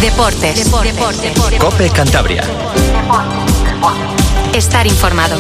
Deportes. COPE Cantabria. Estar informado.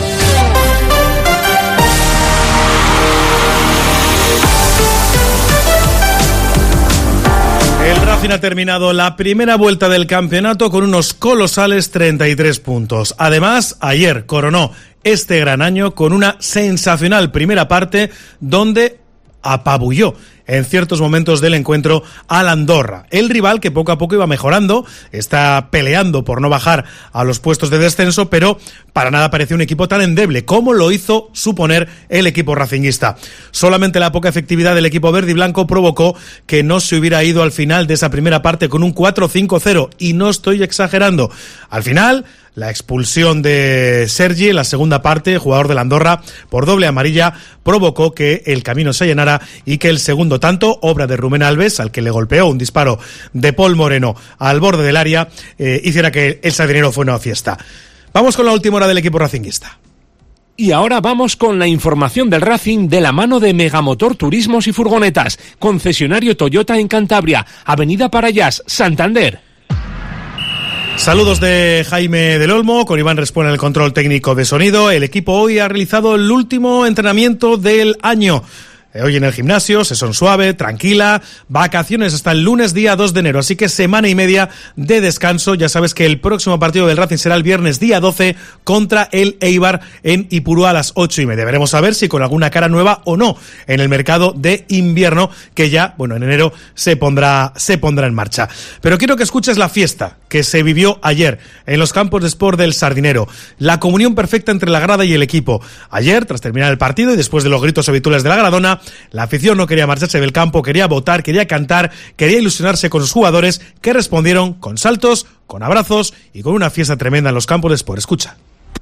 El Racing ha terminado la primera vuelta del campeonato con unos colosales 33 puntos. Además, ayer coronó este gran año con una sensacional primera parte donde apabulló en ciertos momentos del encuentro al Andorra. El rival que poco a poco iba mejorando, está peleando por no bajar a los puestos de descenso, pero para nada parecía un equipo tan endeble como lo hizo suponer el equipo racinguista. Solamente la poca efectividad del equipo verde y blanco provocó que no se hubiera ido al final de esa primera parte con un 4-5-0, y no estoy exagerando. Al final, la expulsión de Sergi en la segunda parte, jugador del Andorra, por doble amarilla, provocó que el camino se llenara y que el segundo tanto, obra de Rubén Alves, al que le golpeó un disparo de Paul Moreno al borde del área, hiciera que el Sardinero fuera una fiesta. Vamos con la última hora del equipo racinguista. Y ahora vamos con la información del Racing de la mano de Megamotor Turismos y Furgonetas, concesionario Toyota en Cantabria, Avenida Parayas, Santander. Saludos de Jaime del Olmo, con Iván Respuesta en el control técnico de sonido. El equipo hoy ha realizado el último entrenamiento del año. Hoy en el gimnasio, sesión suave, tranquila, vacaciones hasta el lunes día 2 de enero, así que semana y media de descanso. Ya sabes que el próximo partido del Racing será el viernes día 12 contra el Eibar en Ipurúa a las 8:30. Veremos a ver si con alguna cara nueva o no en el mercado de invierno, que ya, en enero se pondrá en marcha. Pero quiero que escuches la fiesta que se vivió ayer en los campos de sport del Sardinero. La comunión perfecta entre la grada y el equipo. Ayer, tras terminar el partido y después de los gritos habituales de la Gradona, la afición no quería marcharse del campo, quería votar, quería cantar, quería ilusionarse con sus jugadores, que respondieron con saltos, con abrazos y con una fiesta tremenda en los campos de sport. Escucha.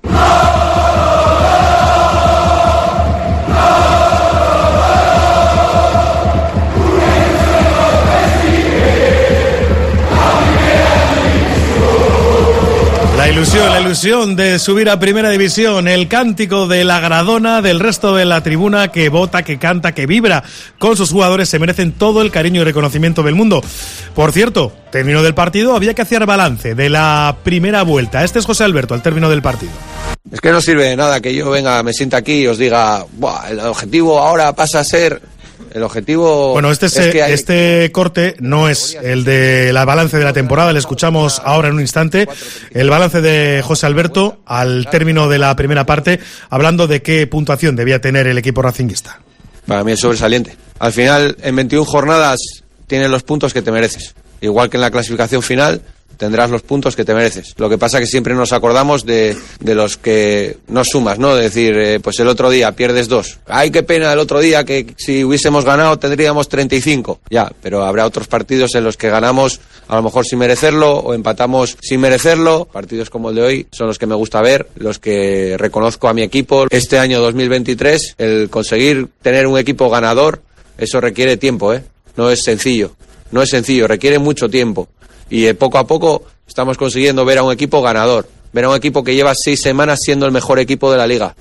La ilusión de subir a Primera División, el cántico de la Gradona, del resto de la tribuna que vota, que canta, que vibra con sus jugadores, se merecen todo el cariño y reconocimiento del mundo. Por cierto, término del partido, había que hacer balance de la primera vuelta. Este es José Alberto al término del partido. Es que no sirve de nada que yo venga, me sienta aquí y os diga, el objetivo ahora pasa a ser... El objetivo... Bueno, este corte no es el de la balance de la temporada, le escuchamos ahora en un instante. El balance de José Alberto al término de la primera parte, hablando de qué puntuación debía tener el equipo racinguista. Para mí es sobresaliente. Al final, en 21 jornadas tienes los puntos que te mereces. Igual que en la clasificación final, tendrás los puntos que te mereces. Lo que pasa es que siempre nos acordamos de los que no sumas, ¿no? De decir, pues el otro día pierdes 2. ¡Ay, qué pena el otro día, que si hubiésemos ganado tendríamos 35! Ya, pero habrá otros partidos en los que ganamos a lo mejor sin merecerlo o empatamos sin merecerlo. Partidos como el de hoy son los que me gusta ver, los que reconozco a mi equipo. Este año 2023, el conseguir tener un equipo ganador, eso requiere tiempo, ¿eh? No es sencillo, requiere mucho tiempo. Y poco a poco estamos consiguiendo ver a un equipo ganador, ver a un equipo que lleva 6 semanas siendo el mejor equipo de la liga,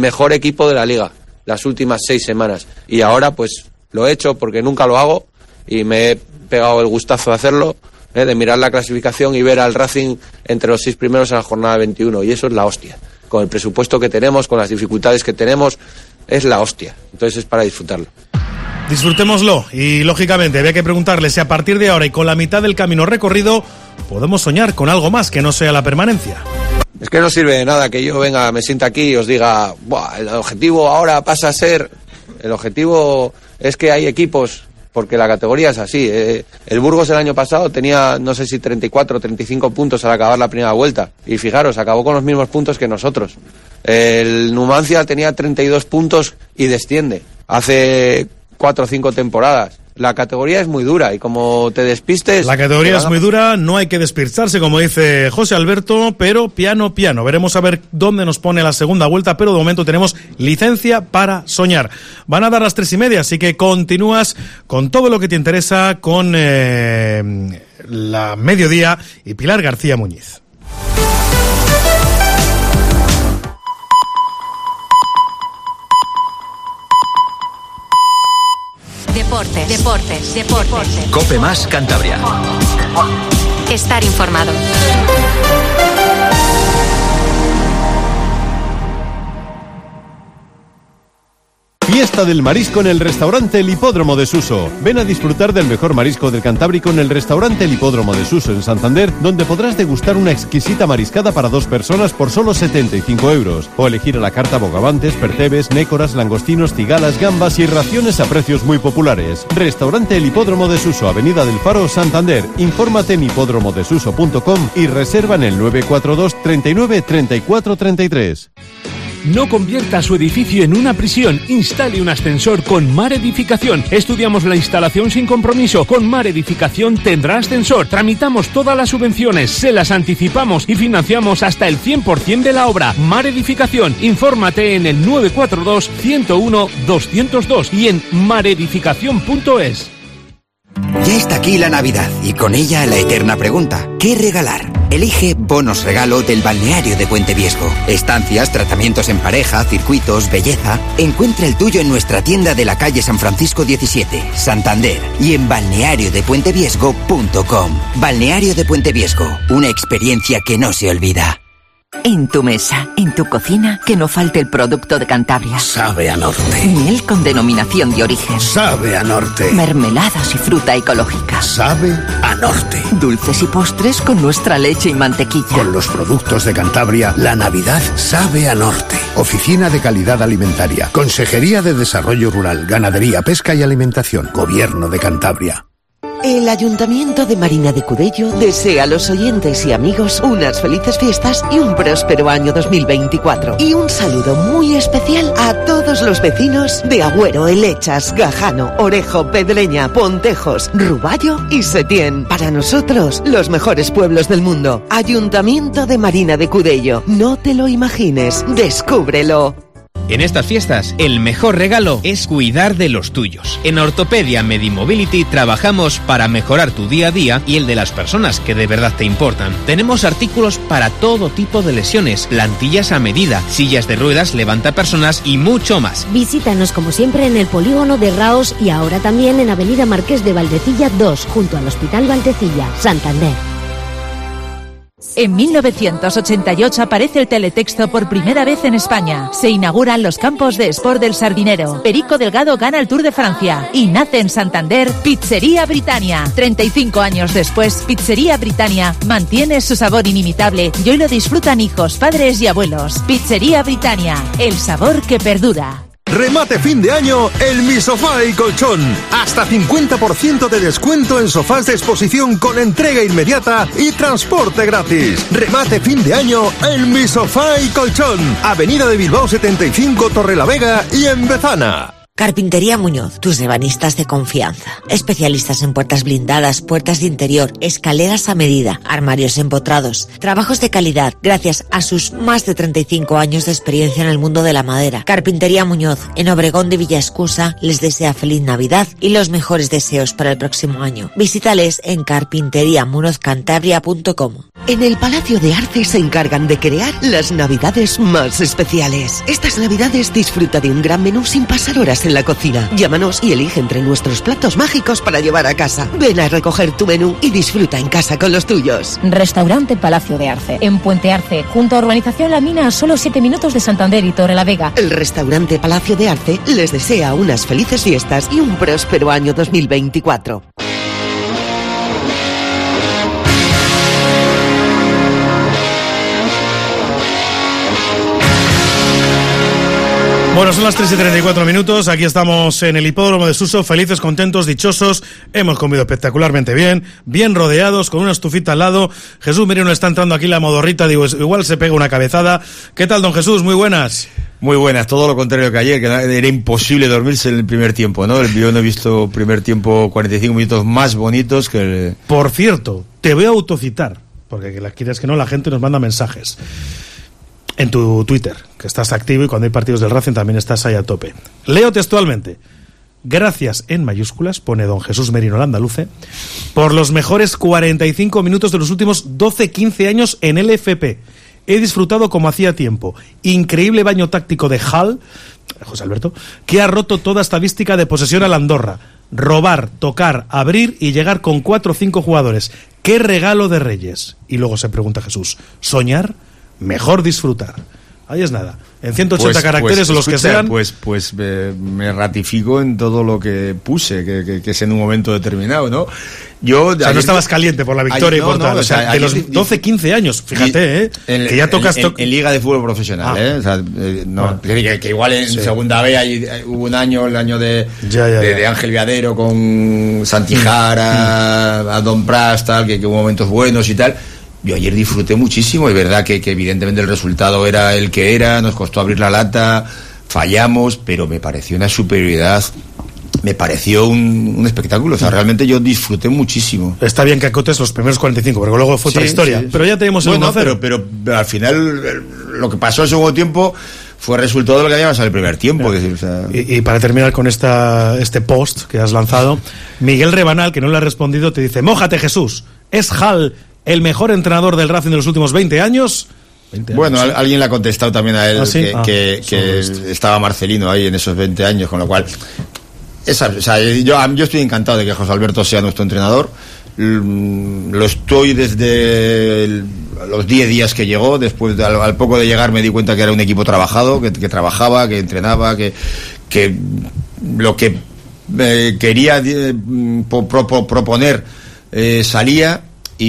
las últimas 6 semanas. Y ahora pues lo he hecho porque nunca lo hago y me he pegado el gustazo de hacerlo, de mirar la clasificación y ver al Racing entre los 6 primeros en la jornada 21, y eso es la hostia. Con el presupuesto que tenemos, con las dificultades que tenemos, es la hostia. Entonces es para disfrutarlo. Disfrutémoslo, y lógicamente había que preguntarle si a partir de ahora y con la mitad del camino recorrido podemos soñar con algo más que no sea la permanencia. Es que no sirve de nada que yo venga, me sienta aquí y os diga, el objetivo ahora pasa a ser... El objetivo es que hay equipos, porque la categoría es así. El Burgos el año pasado tenía, no sé si 34 o 35 puntos al acabar la primera vuelta, y fijaros, acabó con los mismos puntos que nosotros. El Numancia tenía 32 puntos y desciende. Hace 4 o 5 temporadas. La categoría es muy dura y como te despistes... La categoría es muy dura, no hay que despistarse, como dice José Alberto, pero piano. Veremos a ver dónde nos pone la segunda vuelta, pero de momento tenemos licencia para soñar. Van a dar las 3:30, así que continúas con todo lo que te interesa con la Mediodía y Pilar García Muñiz. Deportes. COPE más Cantabria. estar informado. Fiesta del marisco en el restaurante El Hipódromo de Suso. Ven a disfrutar del mejor marisco del Cantábrico en el restaurante El Hipódromo de Suso en Santander, donde podrás degustar una exquisita mariscada para 2 personas por solo 75 euros. O elegir a la carta bogavantes, percebes, nécoras, langostinos, cigalas, gambas y raciones a precios muy populares. Restaurante El Hipódromo de Suso, Avenida del Faro, Santander. Infórmate en hipódromodesuso.com y reserva en el 942 39 34 33. No convierta su edificio en una prisión. Instale un ascensor con Mar Edificación. Estudiamos la instalación sin compromiso. Con Mar Edificación tendrá ascensor. Tramitamos todas las subvenciones, se las anticipamos y financiamos hasta el 100% de la obra. Mar Edificación. Infórmate en el 942 101 202 y en maredificación.es. Ya está aquí la Navidad y con ella la eterna pregunta: ¿qué regalar? Elige bonos regalo del balneario de Puente Viesgo. Estancias, tratamientos en pareja, circuitos, belleza. Encuentra el tuyo en nuestra tienda de la calle San Francisco 17, Santander, y en balneariodepuenteviesgo.com. Balneario de Puente Viesgo, una experiencia que no se olvida. En tu mesa, en tu cocina, que no falte el producto de Cantabria. Sabe a norte. Miel con denominación de origen. Sabe a norte. Mermeladas y fruta ecológica. Sabe a norte. Dulces y postres con nuestra leche y mantequilla. Con los productos de Cantabria, la Navidad sabe a norte. Oficina de Calidad Alimentaria. Consejería de Desarrollo Rural, Ganadería, Pesca y Alimentación. Gobierno de Cantabria. El Ayuntamiento de Marina de Cudello desea a los oyentes y amigos unas felices fiestas y un próspero año 2024. Y un saludo muy especial a todos los vecinos de Agüero, Elechas, Gajano, Orejo, Pedreña, Pontejos, Ruballo y Setién. Para nosotros, los mejores pueblos del mundo. Ayuntamiento de Marina de Cudello. No te lo imagines, descúbrelo. En estas fiestas, el mejor regalo es cuidar de los tuyos. En Ortopedia Medimobility trabajamos para mejorar tu día a día y el de las personas que de verdad te importan. Tenemos artículos para todo tipo de lesiones, plantillas a medida, sillas de ruedas, levantapersonas y mucho más. Visítanos como siempre en el polígono de Raos y ahora también en Avenida Marqués de Valdecilla 2, junto al Hospital Valdecilla, Santander. En 1988 aparece el teletexto por primera vez en España. Se inauguran los campos de Sport del Sardinero. Perico Delgado gana el Tour de Francia. Y nace en Santander Pizzería Britannia. 35 años después, Pizzería Britannia mantiene su sabor inimitable y hoy lo disfrutan hijos, padres y abuelos. Pizzería Britannia, el sabor que perdura. Remate fin de año en Mi Sofá y Colchón. Hasta 50% de descuento en sofás de exposición con entrega inmediata y transporte gratis. Remate fin de año en Mi Sofá y Colchón. Avenida de Bilbao 75, Torrelavega y en Bezana. Carpintería Muñoz, tus ebanistas de confianza. Especialistas en puertas blindadas, puertas de interior, escaleras a medida, armarios empotrados. Trabajos de calidad gracias a sus más de 35 años de experiencia en el mundo de la madera. Carpintería Muñoz, en Obregón de Villaescusa, les desea feliz Navidad y los mejores deseos para el próximo año. Visítales en carpinteriamunozcantabria.com. En el Palacio de Arce se encargan de crear las navidades más especiales. Estas navidades disfruta de un gran menú sin pasar horas en la cocina. Llámanos y elige entre nuestros platos mágicos para llevar a casa. Ven a recoger tu menú y disfruta en casa con los tuyos. Restaurante Palacio de Arce, en Puente Arce, junto a Urbanización La Mina, a solo 7 minutos de Santander y Torrelavega. El Restaurante Palacio de Arce les desea unas felices fiestas y un próspero año 2024. Bueno, son las 3:34. Aquí estamos en el Hipódromo de Suso, felices, contentos, dichosos. Hemos comido espectacularmente bien rodeados, con una estufita al lado. Jesús Merino está entrando aquí la modorrita, digo, igual se pega una cabezada. ¿Qué tal, don Jesús? Muy buenas. Muy buenas, todo lo contrario que ayer, que era imposible dormirse en el primer tiempo, ¿no? Yo no he visto primer tiempo 45 minutos más bonitos que el... Por cierto, te voy a autocitar, porque que la quieras que no, la gente nos manda mensajes. En tu Twitter, que estás activo y cuando hay partidos del Racing también estás ahí a tope. Leo textualmente: gracias en mayúsculas, pone don Jesús Merino Landaluce, por los mejores 45 minutos de los últimos 12-15 años en el FP. He disfrutado como hacía tiempo. Increíble baño táctico de Hall, José Alberto, que ha roto toda estadística de posesión a la Andorra. Robar, tocar, abrir y llegar con 4 o 5 jugadores. ¿qué regalo de Reyes? Y luego se pregunta Jesús, ¿soñar? Mejor disfrutar. Ahí es nada. En 180 caracteres o los que sean. Pues me ratifico en todo lo que puse, que es en un momento determinado, ¿no? Yo, no estabas caliente por la victoria y por tal. O sea, de los 12, 15 años, fíjate, que ya tocas... En Liga de Fútbol Profesional, O sea, que igual en Segunda B hubo un año, el año de Ángel Viadero con Santijara, a Don Pras, tal, que hubo momentos buenos y tal. Yo ayer disfruté muchísimo, es verdad que evidentemente el resultado era el que era, nos costó abrir la lata, fallamos, pero me pareció una superioridad, me pareció un espectáculo, o sea, realmente yo disfruté muchísimo. Está bien que acotes los primeros 45, porque luego fue otra historia, pero ya tenemos el 1-0. Pero al final lo que pasó el segundo tiempo fue resultado de lo que había pasado el primer tiempo. Decir, o sea... y para terminar con este post que has lanzado, Miguel Rebanal, que no le ha respondido, te dice, mójate Jesús, ¿es Hall el mejor entrenador del Racing de los últimos 20 años? Bueno, alguien le ha contestado también a él que estaba Marcelino ahí en esos 20 años, con lo cual yo estoy encantado de que José Alberto sea nuestro entrenador. Lo estoy desde los 10 días que llegó. Después al poco de llegar me di cuenta que era un equipo trabajado, que trabajaba, que entrenaba, que lo que quería proponer salía.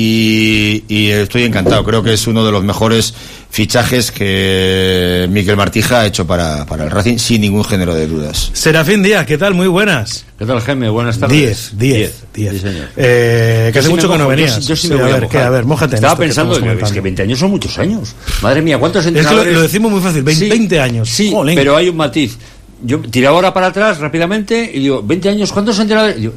Y estoy encantado, creo que es uno de los mejores fichajes que Miquel Martija ha hecho para el Racing, sin ningún género de dudas. Serafín Díaz, ¿qué tal? Muy buenas. ¿Qué tal, Jaime? Buenas tardes. 10. Sí, señor. Que hace mucho que no venías. Yo sí me voy a mojar. A ver, mójate. Estaba pensando, es que 20 años son muchos años. Madre mía, ¿cuántos entrenadores? Es que lo decimos muy fácil, 20 años. Sí, pero hay un matiz. Yo tiraba ahora para atrás rápidamente y digo, 20 años, ¿cuántos entrenadores? Y digo,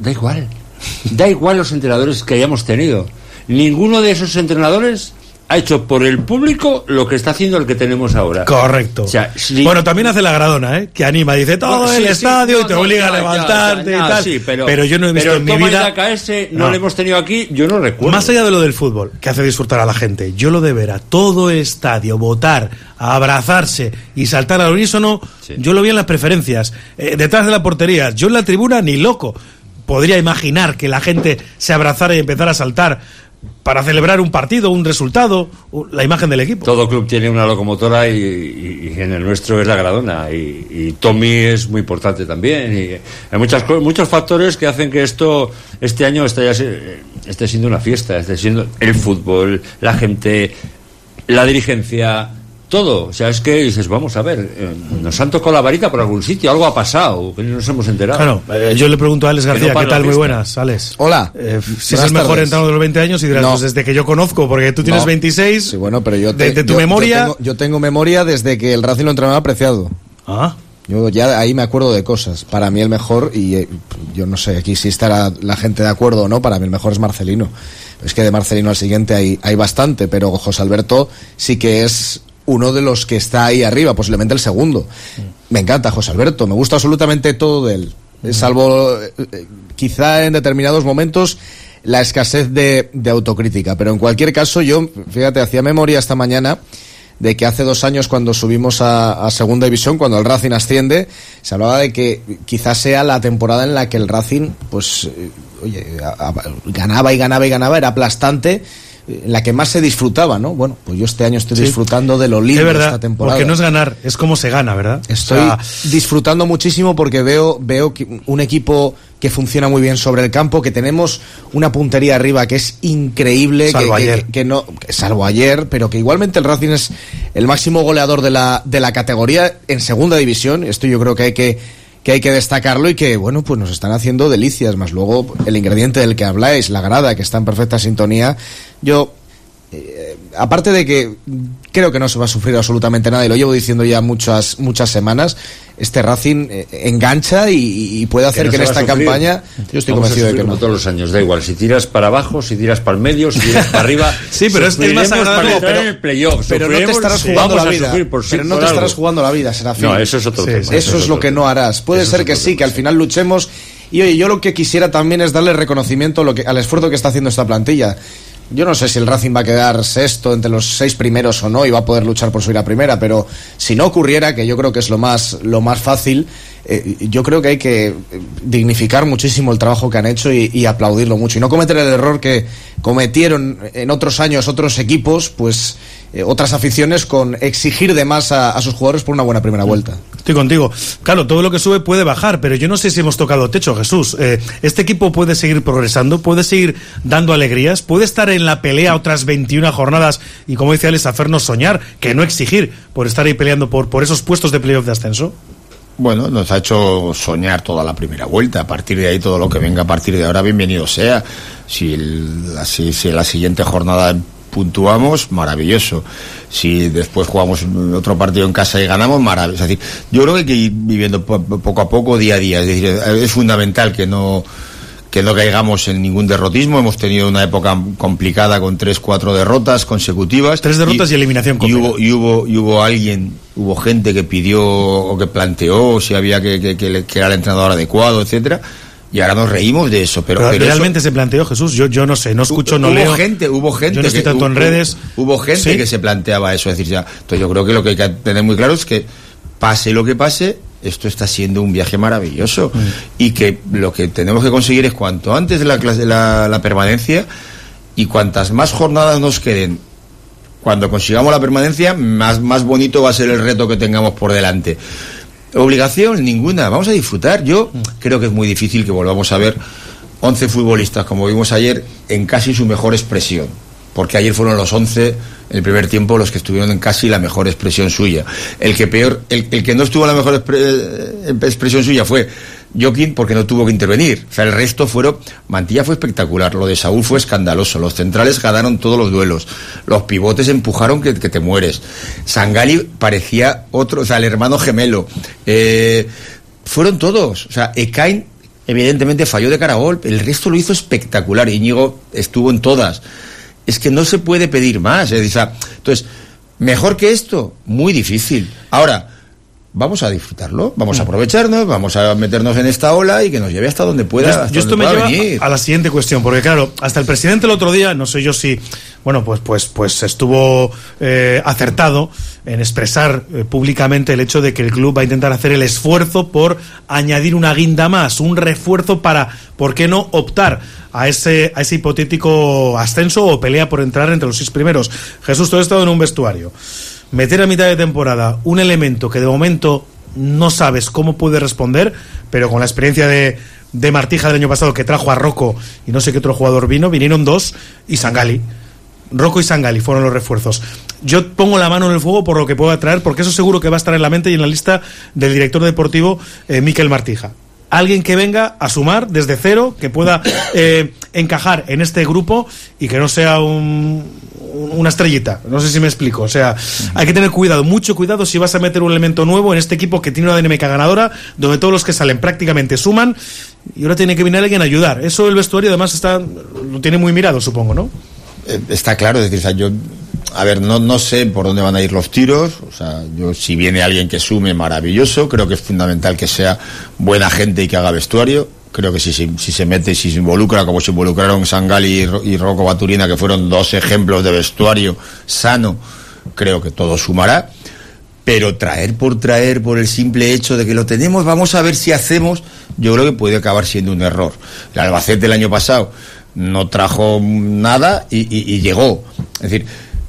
da igual los entrenadores que hayamos tenido. Ninguno de esos entrenadores ha hecho por el público lo que está haciendo el que tenemos ahora. Correcto. O sea, bueno, también hace la Gradona, que anima, dice todo el estadio y te obliga a levantarte y tal. Sí, pero yo no he visto en mi vida. El KS no lo hemos tenido aquí, yo no recuerdo. Más allá de lo del fútbol, que hace disfrutar a la gente, yo lo de ver a todo el estadio votar, a abrazarse y saltar al unísono, yo lo vi en las preferencias, detrás de la portería, yo en la tribuna ni loco. Podría imaginar que la gente se abrazara y empezara a saltar para celebrar un partido, un resultado, la imagen del equipo. Todo club tiene una locomotora y en el nuestro es la Gradona y Tommy es muy importante también y hay muchos factores que hacen que este año esté siendo una fiesta, esté siendo el fútbol, la gente, la dirigencia, todo. O sea, es que dices, vamos a ver, nos han tocado la varita por algún sitio, algo ha pasado, que no nos hemos enterado. Claro, yo le pregunto a Alex García, ¿qué tal? Muy buenas, Alex. Hola. Si es el mejor entrenador de los 20 años y dirás, pues desde que yo conozco, porque tú tienes 26. Sí, bueno, pero yo de tu memoria. Yo tengo memoria desde que el Racing lo entrenaba Preciado. Yo ya ahí me acuerdo de cosas. Para mí el mejor, y yo no sé aquí si estará la gente de acuerdo o no, para mí el mejor es Marcelino. Es que de Marcelino al siguiente hay bastante, pero José Alberto sí que es uno de los que está ahí arriba, posiblemente el segundo. Me encanta José Alberto, me gusta absolutamente todo de él, salvo quizá en determinados momentos la escasez de autocrítica, pero en cualquier caso yo, fíjate, hacía memoria esta mañana de que hace 2 años cuando subimos a Segunda División, cuando el Racing asciende, se hablaba de que quizás sea la temporada en la que el Racing pues ganaba, era aplastante, en la que más se disfrutaba, ¿no? Bueno, pues yo este año estoy disfrutando de lo lindo de esta temporada. Porque no es ganar, es cómo se gana, ¿verdad? Estoy disfrutando muchísimo porque veo un equipo que funciona muy bien sobre el campo, que tenemos una puntería arriba que es increíble, salvo ayer, pero que igualmente el Racing es el máximo goleador de la categoría en Segunda División. Esto yo creo que hay que destacarlo y que, bueno, pues nos están haciendo delicias, más luego el ingrediente del que habláis, la grada, que está en perfecta sintonía. Yo, aparte de que creo que no se va a sufrir absolutamente nada, y lo llevo diciendo ya muchas semanas, este Racing engancha y puede hacer que en esta campaña, yo estoy convencido de que no. Todos los años, da igual, si tiras para abajo, si tiras para el medio, si tiras para arriba. Sí, pero es más agradable en el playoff. Pero no te estarás jugando la vida. Pero no te estarás jugando la vida, Serafín. No, eso es otro tema. Eso es lo que no harás. Puede ser que sí, que al final luchemos. Y oye, yo lo que quisiera también es darle reconocimiento al esfuerzo que está haciendo esta plantilla. Yo no sé si el Racing va a quedar sexto entre los 6 primeros o no y va a poder luchar por subir a primera, pero si no ocurriera, que yo creo que es lo más fácil, yo creo que hay que dignificar muchísimo el trabajo que han hecho y aplaudirlo mucho y no cometer el error que cometieron en otros años otros equipos, pues otras aficiones, con exigir de más a sus jugadores por una buena primera vuelta. Estoy contigo. Claro, todo lo que sube puede bajar, pero yo no sé si hemos tocado techo, Jesús. Este equipo puede seguir progresando, puede seguir dando alegrías, puede estar en la pelea otras 21 jornadas y, como dice Alex, hacernos soñar, que no exigir por estar ahí peleando por esos puestos de playoff de ascenso. Bueno, nos ha hecho soñar toda la primera vuelta. A partir de ahí, todo lo que venga a partir de ahora, bienvenido sea. Si la siguiente jornada puntuamos, maravilloso. Si después jugamos otro partido en casa y ganamos, maravilloso. Es decir, yo creo que hay que ir viviendo poco a poco, día a día. Es decir, es fundamental que no caigamos en ningún derrotismo. Hemos tenido una época complicada con 3-4 derrotas consecutivas. 3 derrotas y eliminación completa. Y hubo gente que pidió o que planteó si había que era el entrenador adecuado, etcétera. Y ahora nos reímos de eso, pero realmente eso se planteó, Jesús. Yo no sé, no escucho, no leo. Hubo gente yo no estoy tanto en redes. Hubo gente que se planteaba eso, es decir, ya. Entonces yo creo que lo que hay que tener muy claro es que pase lo que pase, esto está siendo un viaje maravilloso y que lo que tenemos que conseguir es cuanto antes de la permanencia, y cuantas más jornadas nos queden, cuando consigamos la permanencia, más bonito va a ser el reto que tengamos por delante. Obligación ninguna, vamos a disfrutar. Yo creo que es muy difícil que volvamos a ver 11 futbolistas como vimos ayer en casi su mejor expresión, porque ayer fueron los 11 en el primer tiempo los que estuvieron en casi la mejor expresión suya. El que no estuvo en la mejor expresión suya fue Joaquín, porque no tuvo que intervenir. O sea, el resto Mantilla fue espectacular, lo de Saúl fue escandaloso, los centrales ganaron todos los duelos, los pivotes empujaron que te mueres. Sangali parecía otro, o sea, el hermano gemelo. Fueron todos. O sea, Ekain evidentemente falló de cara a gol, el resto lo hizo espectacular. Íñigo estuvo en todas. Es que no se puede pedir más. Entonces, mejor que esto, muy difícil. Ahora, vamos a disfrutarlo, vamos a aprovecharnos, vamos a meternos en esta ola y que nos lleve hasta donde pueda. Esto me lleva a la siguiente cuestión, porque claro, hasta el presidente el otro día, no sé yo si, bueno, pues estuvo acertado en expresar públicamente el hecho de que el club va a intentar hacer el esfuerzo por añadir una guinda más, un refuerzo para, ¿por qué no optar a ese hipotético ascenso o pelea por entrar entre los 6 primeros? Jesús, tú has estado en un vestuario. Meter a mitad de temporada un elemento que de momento no sabes cómo puede responder, pero con la experiencia de Martija del año pasado, que trajo a Rocco y no sé qué otro jugador vinieron 2, y Sangali. Rocco y Sangali fueron los refuerzos. Yo pongo la mano en el fuego por lo que pueda traer, porque eso seguro que va a estar en la mente y en la lista del director deportivo Mikel Martija. Alguien que venga a sumar desde cero, que pueda encajar en este grupo y que no sea una estrellita. No sé si me explico. O sea, hay que tener cuidado, mucho cuidado si vas a meter un elemento nuevo en este equipo que tiene una dinámica ganadora, donde todos los que salen prácticamente suman, y ahora tiene que venir alguien a ayudar. Eso el vestuario además lo tiene muy mirado, supongo, ¿no? Está claro, es decir, yo no sé por dónde van a ir los tiros. O sea, si viene alguien que sume, maravilloso. Creo que es fundamental que sea buena gente y que haga vestuario. Creo que si se mete y si se involucra, como se involucraron Sangali y Rocco Baturina, que fueron 2 ejemplos de vestuario sano, creo que todo sumará. Pero traer por el simple hecho de que lo tenemos, vamos a ver si hacemos, yo creo que puede acabar siendo un error. El Albacete el año pasado no trajo nada y llegó. Es decir,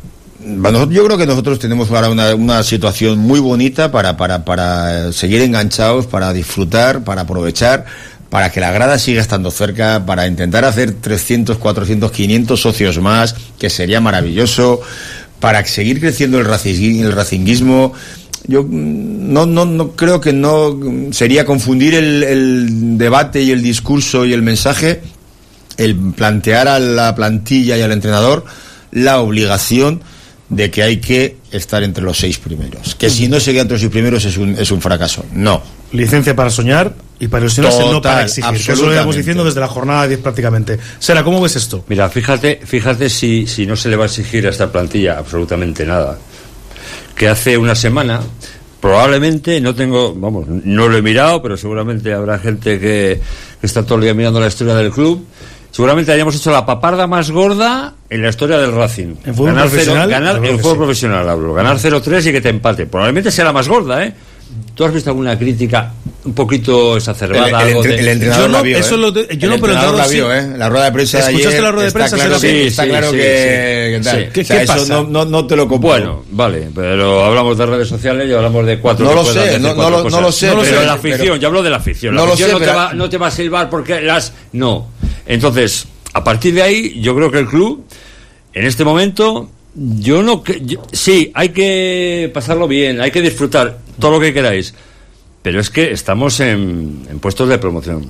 yo creo que nosotros tenemos ahora una situación muy bonita para seguir enganchados, para disfrutar, para aprovechar, para que la grada siga estando cerca, para intentar hacer 300, 400, 500 socios más, que sería maravilloso, para seguir creciendo el racinguismo. Yo no creo que no sería confundir el debate y el discurso y el mensaje, el plantear a la plantilla y al entrenador la obligación de que hay que estar entre los 6 primeros, que si no se queda entre los 6 primeros es un fracaso. No. Licencia para soñar y para ilusionarse, no para exigir. Eso lo íbamos diciendo desde la jornada 10 prácticamente. Sera, ¿cómo ves esto? Mira, fíjate si no se le va a exigir a esta plantilla absolutamente nada. Que hace una semana, probablemente, no lo he mirado, pero seguramente habrá gente que está todo el día mirando la historia del club. Seguramente hayamos hecho la paparda más gorda en la historia del Racing. ¿En fútbol profesional? En fútbol profesional hablo. Ganar 0-3 y que te empate. Probablemente sea la más gorda, ¿eh? ¿Tú has visto alguna crítica un poquito exacerbada? El entrenador la vio, yo no, pero el entrenador la vio, La rueda de prensa de ayer. ¿Escuchaste la rueda de prensa? Está claro que tal. ¿Qué pasa? Eso no te lo compro. Bueno, vale, pero hablamos de redes sociales y hablamos de cuatro. No lo sé, no lo sé. Pero la afición, yo hablo de la afición. La afición no te va a silbar porque no. Entonces, a partir de ahí, yo creo que el club, en este momento, sí, hay que pasarlo bien, hay que disfrutar todo lo que queráis, pero es que estamos en puestos de promoción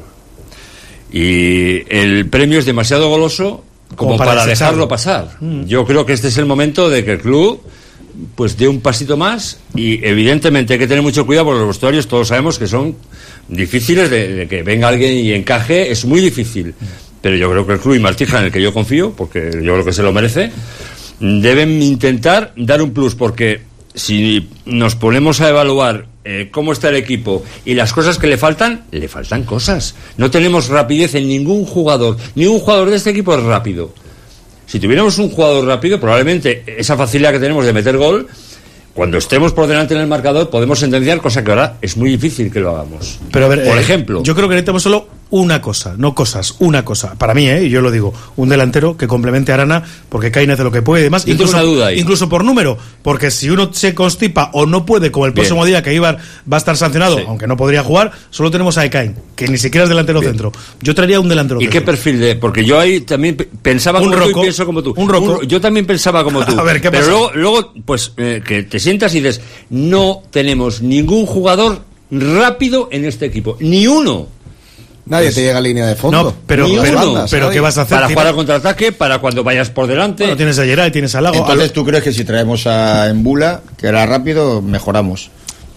y el premio es demasiado goloso como para dejarlo pasar. Yo creo que este es el momento de que el club pues dé un pasito más, y evidentemente hay que tener mucho cuidado porque los vestuarios todos sabemos que son difíciles de que venga alguien y encaje, es muy difícil, pero yo creo que el club y Martija, en el que yo confío, porque yo creo que se lo merece, deben intentar dar un plus, porque si nos ponemos a evaluar cómo está el equipo y las cosas que le faltan cosas. No tenemos rapidez en ningún jugador de este equipo es rápido. Si tuviéramos un jugador rápido, probablemente esa facilidad que tenemos de meter gol, cuando estemos por delante en el marcador podemos sentenciar, cosa que ahora es muy difícil que lo hagamos. Pero a ver, por ejemplo, yo creo que necesitamos solo una cosa, no cosas, una cosa. Para mí, y yo lo digo, un delantero que complemente a Arana, porque Caín hace lo que puede y demás. Yo tengo una duda ahí. Incluso por número, porque si uno se constipa o no puede, como el próximo día que Ibar va a estar sancionado, aunque no podría jugar, solo tenemos a Caín, que ni siquiera es delantero centro. Yo traería un delantero centro. ¿Y qué perfil de...? Porque yo ahí también pensaba como tú y pienso como tú. Un Rocco. Yo también pensaba como tú. A ver, ¿qué pasa? Pero luego pues, que te sientas y dices, no tenemos ningún jugador rápido en este equipo. Ni uno. Nadie te llega a línea de fondo. No, pero ¿qué vas a hacer? Para jugar al contraataque, para cuando vayas por delante. Bueno, tienes a Geray, tienes a Lago. Entonces, ¿tú crees que si traemos a Embula, que era rápido, mejoramos?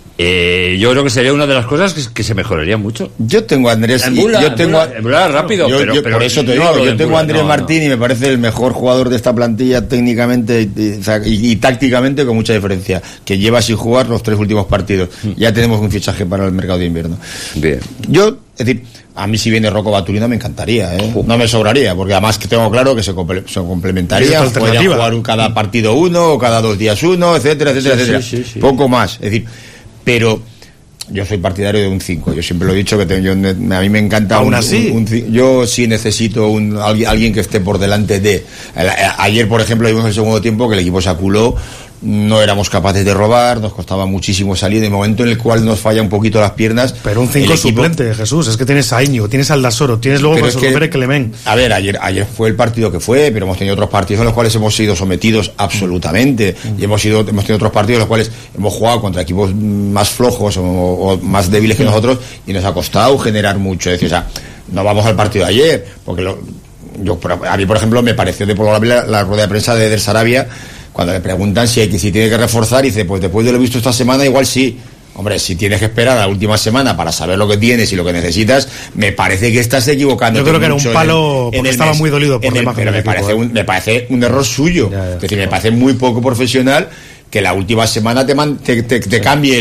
Yo creo que sería una de las cosas que se mejoraría mucho. Yo tengo a Andrés. Embula rápido, pero por eso te digo, yo tengo a Andrés Martín y me parece el mejor jugador de esta plantilla técnicamente y tácticamente, con mucha diferencia, que lleva sin jugar los 3 últimos partidos. Ya tenemos un fichaje para el mercado de invierno. Bien. Es decir, a mí si viene Rocco Batulino me encantaría, no me sobraría, porque además que tengo claro que se complementarían, podrían jugar cada partido uno o cada 2 días uno, etcétera, etcétera. Sí. Poco más, es decir, pero yo soy partidario de un 5. Yo siempre lo he dicho, que a mí me encanta yo sí necesito alguien que esté por delante de. Ayer, por ejemplo, vimos el segundo tiempo que el equipo se aculó, no éramos capaces de robar, nos costaba muchísimo salir, de momento en el cual nos falla un poquito las piernas. Pero un 5 suplente, Jesús, es que tienes a Íñigo, tienes al Dasoro, tienes luego con Pérez Clement. A ver, ayer fue el partido que fue, pero hemos tenido otros partidos en los cuales hemos sido sometidos absolutamente, y hemos tenido otros partidos en los cuales hemos jugado contra equipos más flojos o más débiles que nosotros, y nos ha costado generar mucho. Es decir, no vamos al partido de ayer, porque a mí, por ejemplo, me pareció deplorable la rueda de prensa de Eder Sarabia, cuando le preguntan si tiene que reforzar, y dice, pues después de lo visto esta semana, igual sí. Hombre, si tienes que esperar a la última semana para saber lo que tienes y lo que necesitas, me parece que estás equivocando. Yo creo que era un palo porque estaba muy dolido por la imagen. Pero me parece un error suyo. Es decir, me parece muy poco profesional que la última semana te cambie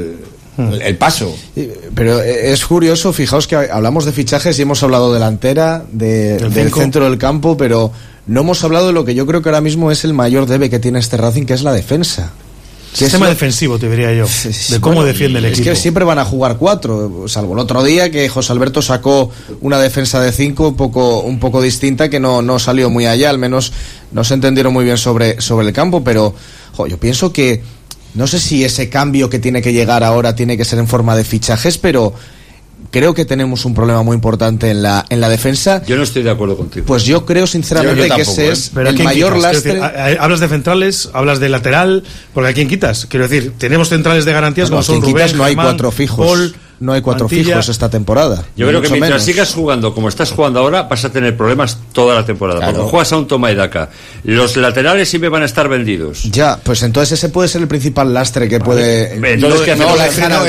el paso. Pero es curioso, fijaos que hablamos de fichajes y hemos hablado delantera, del centro del campo, pero no hemos hablado de lo que yo creo que ahora mismo es el mayor debe que tiene este Racing, que es la defensa. Sistema defensivo, te diría yo, de cómo defiende el equipo. Es que siempre van a jugar 4, salvo el otro día que José Alberto sacó una defensa de 5 un poco distinta, que no salió muy allá, al menos no se entendieron muy bien sobre el campo, pero yo pienso que no sé si ese cambio que tiene que llegar ahora tiene que ser en forma de fichajes, pero creo que tenemos un problema muy importante en la defensa. Yo no estoy de acuerdo contigo. Pues yo creo sinceramente que ese es el mayor lastre. Hablas de centrales, hablas de lateral, porque ¿a quién quitas? Quiero decir, tenemos centrales de garantías como son Rubén, no hay 4 fijos. Paul, no hay 4 fijos esta temporada. Yo creo que mientras sigas jugando como estás jugando ahora, vas a tener problemas toda la temporada. Claro. Porque juegas a un toma y daca. Los laterales siempre van a estar vendidos. Ya, pues entonces ese puede ser el principal lastre que puede. Entonces, ¿qué hacemos?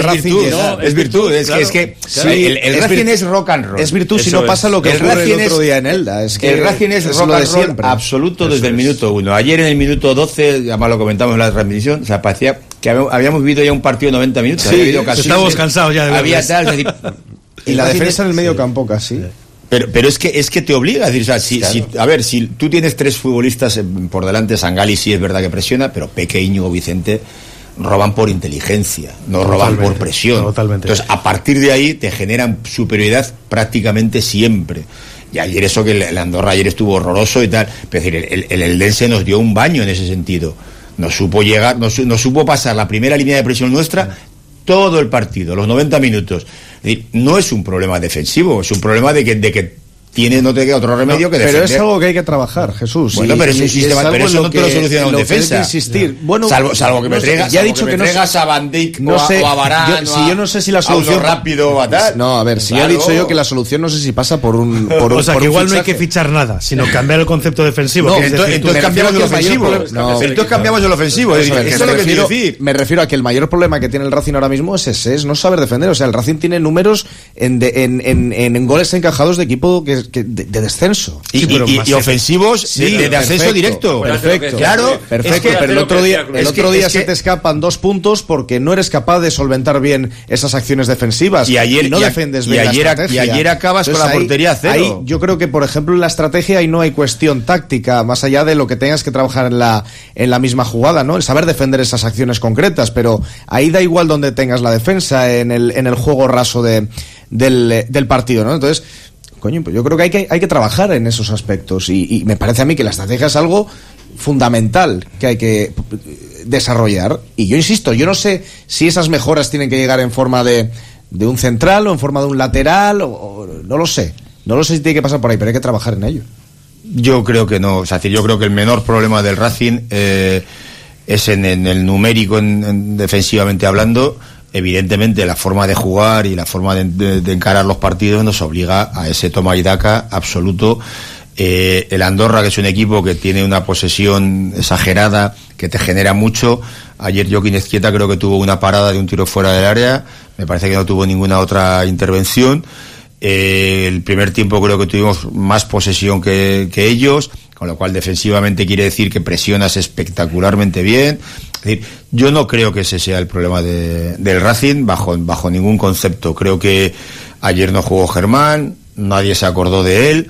Es virtud. Es que el Racing es rock and roll. Es virtud si no pasa lo que ocurre el otro día en Elda. Es que el Racing es rock and roll absoluto desde el minuto 1. Ayer en el minuto 12, además lo comentamos en la transmisión, parecía que habíamos vivido ya un partido de 90 minutos. Sí, estábamos cansados ya de había tal, es decir, y la defensa en el medio campo casi. Pero es que te obliga, es decir, si tú tienes 3 futbolistas por delante, Sangali sí es verdad que presiona, pero Peque, Íñigo, Vicente, roban por inteligencia, no roban por presión. Totalmente. Entonces, a partir de ahí te generan superioridad prácticamente siempre. Y ayer eso que el Andorra ayer estuvo horroroso y tal, es decir, el Eldense nos dio un baño en ese sentido. Nos supo llegar, nos supo pasar la primera línea de presión nuestra todo el partido, los 90 minutos. Es decir, no es un problema defensivo, es un problema de que no te queda otro remedio que defender. Pero es algo que hay que trabajar, Jesús. Bueno, pero eso no te lo soluciona un defensa. Insistir. Bueno, salvo que me traigas, ya he dicho que no traigas a Van Dijk no sé, o a Varane, yo no sé si la solución rápido a tal. No, a ver, si ya he dicho yo que la solución no sé si pasa por un o sea, que igual no hay que fichar nada, sino cambiar el concepto defensivo. No, entonces cambiamos el ofensivo. Entonces cambiamos el ofensivo. Eso es lo que quiero decir. Me refiero a que el mayor problema que tiene el Racing ahora mismo es ese, es no saber defender. O sea, el Racing tiene números en goles encajados de equipo de descenso. Y ofensivos de acceso directo. Perfecto. Claro, perfecto. Pero el otro día se te escapan 2 puntos porque no eres capaz de solventar bien esas acciones defensivas. Y no defiendes bien la estrategia. Y ayer acabas con la portería a cero. Ahí yo creo que, por ejemplo, en la estrategia ahí no hay cuestión táctica, más allá de lo que tengas que trabajar en la misma jugada, ¿no? El saber defender esas acciones concretas, pero ahí da igual donde tengas la defensa, en el juego raso del partido, ¿no? Entonces, coño, pues yo creo que hay que trabajar en esos aspectos y me parece a mí que la estrategia es algo fundamental que hay que desarrollar. Y yo insisto, yo no sé si esas mejoras tienen que llegar en forma de un central o en forma de un lateral, o no lo sé. No lo sé si tiene que pasar por ahí, pero hay que trabajar en ello. Yo creo que no. O sea, yo creo que el menor problema del Racing es en el numérico, defensivamente hablando. Evidentemente la forma de jugar y la forma de encarar los partidos nos obliga a ese toma y daca absoluto. El Andorra, que es un equipo que tiene una posesión exagerada, que te genera mucho. Ayer Joaquín Ezquieta creo que tuvo una parada de un tiro fuera del área, me parece que no tuvo ninguna otra intervención. El primer tiempo creo que tuvimos más posesión que ellos, con lo cual defensivamente quiere decir que presionas espectacularmente bien. Es decir, yo no creo que ese sea el problema del Racing bajo ningún concepto. Creo que ayer no jugó Germán, nadie se acordó de él.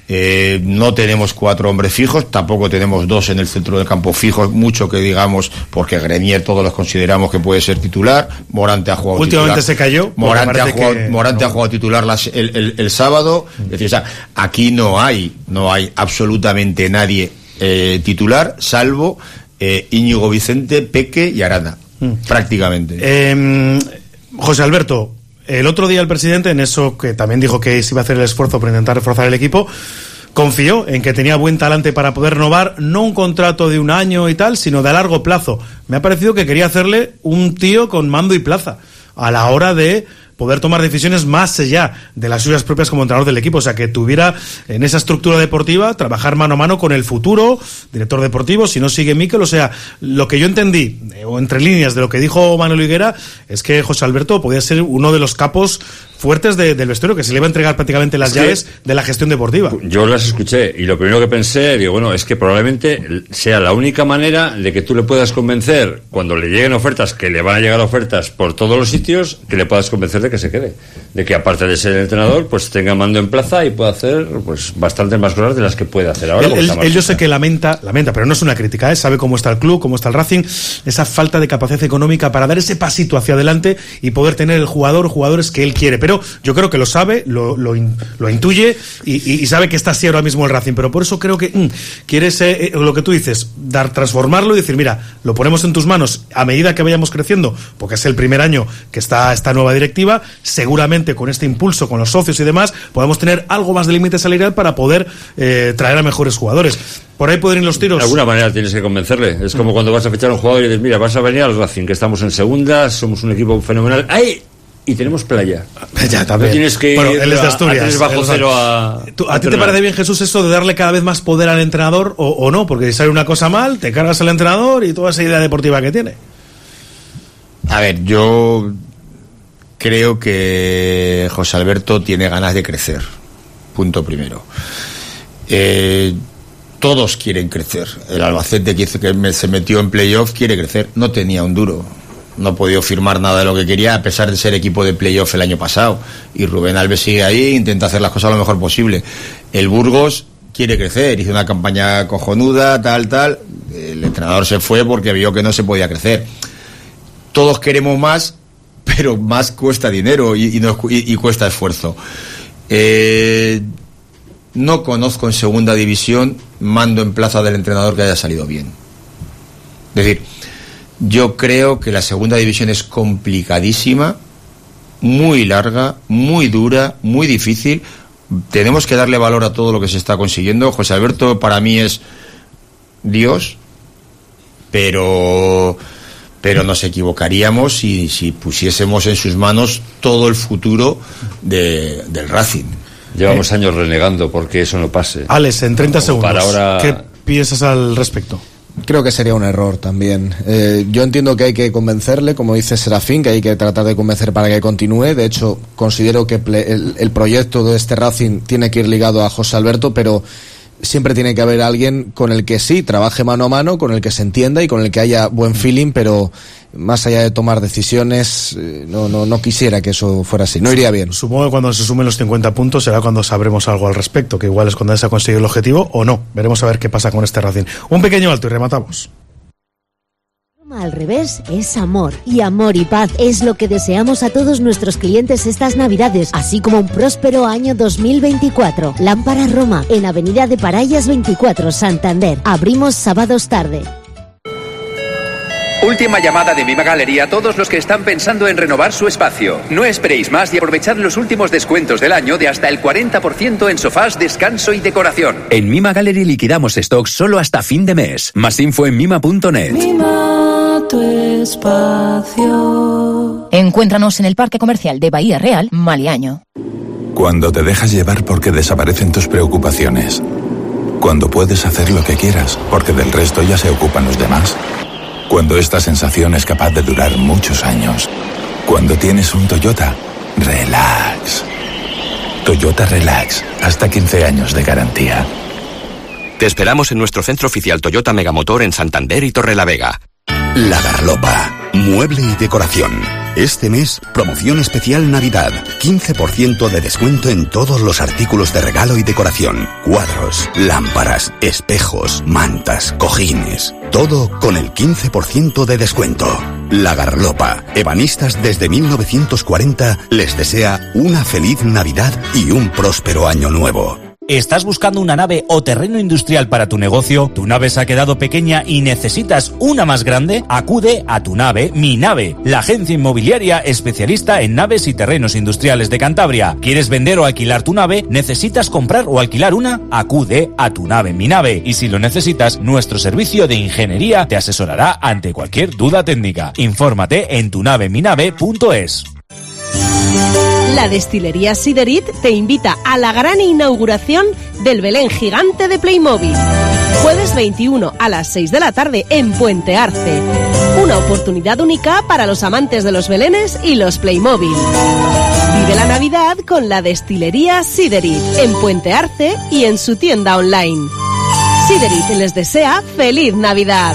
No tenemos 4 hombres fijos, tampoco tenemos 2 en el centro del campo fijos, mucho que digamos, porque Grenier todos los consideramos que puede ser titular. Morante ha jugado últimamente titular. Se cayó. Morante ha jugado titular el sábado. Es decir, o sea, aquí no hay absolutamente nadie titular, salvo Íñigo Vicente, Peque y Arana, prácticamente. José Alberto, el otro día el presidente, en eso que también dijo que se iba a hacer el esfuerzo por intentar reforzar el equipo, confió en que tenía buen talante para poder renovar, no un contrato de 1 año y tal, sino de a largo plazo. Me ha parecido que quería hacerle un tío con mando y plaza a la hora de poder tomar decisiones más allá de las suyas propias como entrenador del equipo, o sea, que tuviera en esa estructura deportiva, trabajar mano a mano con el futuro director deportivo, si no sigue Mikel. O sea, lo que yo entendí, o entre líneas de lo que dijo Manuel Higuera, es que José Alberto podía ser uno de los capos fuertes del vestuario, que se le iba a entregar prácticamente las llaves de la gestión deportiva. Yo las escuché y lo primero que pensé, digo, bueno, es que probablemente sea la única manera de que tú le puedas convencer, cuando le lleguen ofertas, que le van a llegar ofertas por todos los sitios, que le puedas convencer de que se quede, de que aparte de ser el entrenador, pues tenga mando en plaza y pueda hacer pues bastantes más cosas de las que puede hacer ahora. Él yo sé que lamenta, pero no es una crítica, sabe cómo está el club, cómo está el Racing, esa falta de capacidad económica para dar ese pasito hacia adelante y poder tener el jugadores que él quiere, pero yo creo que lo sabe, lo intuye y sabe que está así ahora mismo el Racing, pero por eso creo que quiere lo que tú dices, transformarlo y decir, mira, lo ponemos en tus manos a medida que vayamos creciendo, porque es el primer año que está esta nueva directiva, seguramente con este impulso, con los socios y demás, podemos tener algo más de límite salarial para poder traer a mejores jugadores. Por ahí pueden ir los tiros. De alguna manera tienes que convencerle. Es como cuando vas a fichar a un jugador y dices, mira, vas a venir al Racing, que estamos en segunda, somos un equipo fenomenal. ¡Ay! Y tenemos playa. Ya, también. No tienes que ir él es de Asturias. Bajo cero ¿A ti te parece bien, Jesús, eso de darle cada vez más poder al entrenador o no? Porque si sale una cosa mal, te cargas al entrenador y toda esa idea deportiva que tiene. A ver, yo creo que José Alberto tiene ganas de crecer. Punto primero. Todos quieren crecer. El Albacete, que se metió en playoff, quiere crecer. No tenía un duro. No ha podido firmar nada de lo que quería, a pesar de ser equipo de playoff el año pasado. Y Rubén Alves sigue ahí e intenta hacer las cosas lo mejor posible. El Burgos quiere crecer, hizo una campaña cojonuda, tal. El entrenador se fue porque vio que no se podía crecer. todos queremos más, pero más cuesta dinero y cuesta esfuerzo. No conozco en segunda división mando en plaza del entrenador que haya salido bien. Es decir, yo creo que la segunda división es complicadísima, muy larga, muy dura, muy difícil. Tenemos que darle valor a todo lo que se está consiguiendo. José Alberto para mí es Dios, pero nos equivocaríamos si pusiésemos en sus manos todo el futuro del Racing. Llevamos años renegando porque eso no pase. Alex, en 30 segundos, ahora... ¿qué piensas al respecto? Creo que sería un error también. Yo entiendo que hay que convencerle, como dice Serafín, que hay que tratar de convencer para que continúe. De hecho, considero que el proyecto de este Racing tiene que ir ligado a José Alberto, pero siempre tiene que haber alguien con el que sí trabaje mano a mano, con el que se entienda y con el que haya buen feeling, pero más allá de tomar decisiones, no quisiera que eso fuera así, no iría bien. Supongo que cuando se sumen los 50 puntos será cuando sabremos algo al respecto, que igual es cuando se ha conseguido el objetivo o no. Veremos a ver qué pasa con este Racing. Un pequeño alto y rematamos. Al revés es amor, y amor y paz es lo que deseamos a todos nuestros clientes estas Navidades, así como un próspero año 2024. Lámpara Roma, en Avenida de Parayas 24, Santander. Abrimos sábados tarde. Última llamada de Mima Gallery a todos los que están pensando en renovar su espacio. No esperéis más y aprovechad los últimos descuentos del año de hasta el 40% en sofás, descanso y decoración. En Mima Gallery liquidamos stock solo hasta fin de mes. Más info en mima.net. Mima tu espacio. Encuéntranos en el Parque Comercial de Bahía Real, Maliaño. Cuando te dejas llevar porque desaparecen tus preocupaciones. Cuando puedes hacer lo que quieras porque del resto ya se ocupan los demás. Cuando esta sensación es capaz de durar muchos años. Cuando tienes un Toyota, relax. Toyota Relax, hasta 15 años de garantía. Te esperamos en nuestro centro oficial Toyota Megamotor en Santander y Torrelavega. La Garlopa, mueble y decoración. Este mes, promoción especial Navidad. 15% de descuento en todos los artículos de regalo y decoración. Cuadros, lámparas, espejos, mantas, cojines. Todo con el 15% de descuento. La Garlopa, ebanistas desde 1940, les desea una feliz Navidad y un próspero año nuevo. ¿Estás buscando una nave o terreno industrial para tu negocio? ¿Tu nave se ha quedado pequeña y necesitas una más grande? Acude a Tu Nave, Mi Nave, la agencia inmobiliaria especialista en naves y terrenos industriales de Cantabria. ¿Quieres vender o alquilar tu nave? ¿Necesitas comprar o alquilar una? Acude a Tu Nave, Mi Nave. Y si lo necesitas, nuestro servicio de ingeniería te asesorará ante cualquier duda técnica. Infórmate en tunaveminave.es. La destilería Siderit te invita a la gran inauguración del Belén gigante de Playmobil. Jueves 21 a las 6 de la tarde en Puente Arce. Una oportunidad única para los amantes de los belenes y los Playmobil. Vive la Navidad con la destilería Siderit en Puente Arce y en su tienda online. Siderit les desea ¡Feliz Navidad!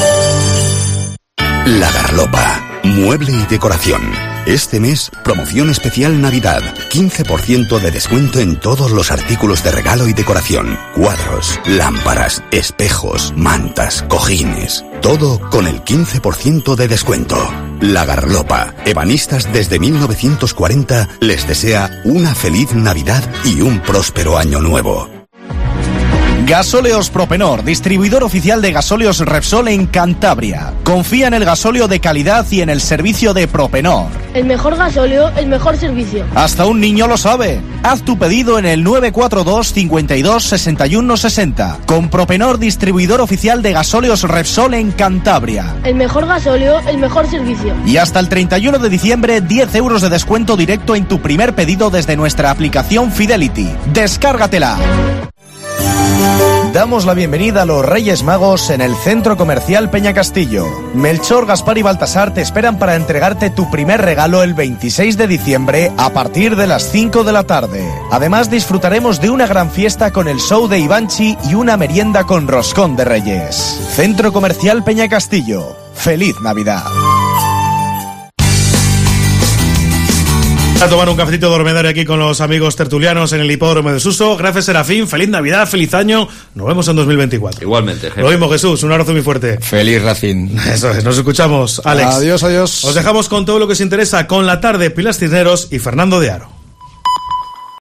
La Garlopa, mueble y decoración. Este mes, promoción especial Navidad. 15% de descuento en todos los artículos de regalo y decoración. Cuadros, lámparas, espejos, mantas, cojines. Todo con el 15% de descuento. La Garlopa, ebanistas desde 1940, les desea una feliz Navidad y un próspero año nuevo. Gasóleos Propenor, distribuidor oficial de gasóleos Repsol en Cantabria. Confía en el gasóleo de calidad y en el servicio de Propenor. El mejor gasóleo, el mejor servicio. Hasta un niño lo sabe. Haz tu pedido en el 942 52 61 60. Con Propenor, distribuidor oficial de gasóleos Repsol en Cantabria. El mejor gasóleo, el mejor servicio. Y hasta el 31 de diciembre, 10 euros de descuento directo en tu primer pedido desde nuestra aplicación Fidelity. Descárgatela. Damos la bienvenida a los Reyes Magos en el Centro Comercial Peña Castillo. Melchor, Gaspar y Baltasar te esperan para entregarte tu primer regalo el 26 de diciembre a partir de las 5 de la tarde. Además disfrutaremos de una gran fiesta con el show de Ivanchi y una merienda con roscón de Reyes. Centro Comercial Peña Castillo. ¡Feliz Navidad! A tomar un cafecito dormidor aquí con los amigos tertulianos en el hipódromo de Suso. Gracias, Serafín. Feliz Navidad, feliz año. Nos vemos en 2024. Igualmente, jefe. Lo mismo, Jesús. Un abrazo muy fuerte. Feliz Racing. Eso es. Nos escuchamos, Alex. Adiós, adiós. Os dejamos con todo lo que os interesa con La Tarde, Pilar Cisneros y Fernando de Aro.